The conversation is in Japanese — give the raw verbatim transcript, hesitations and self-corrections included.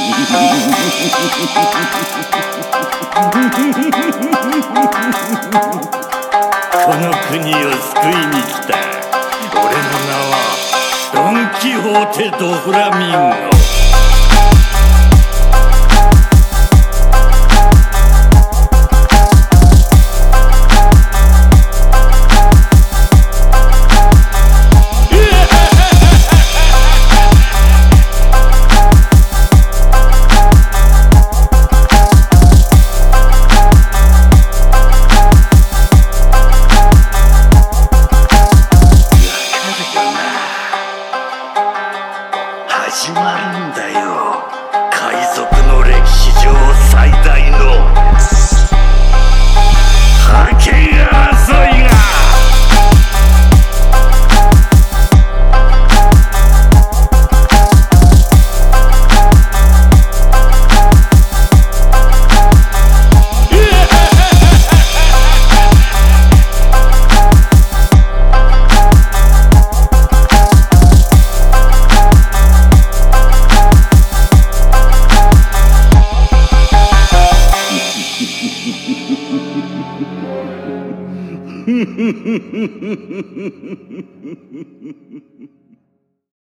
この国を救いに来た。俺の名はドン・キホーテ・ド・フラミンゴ。始まるんだよ、海賊の歴史上最大の覇権争いが。フフフフフフフフフ。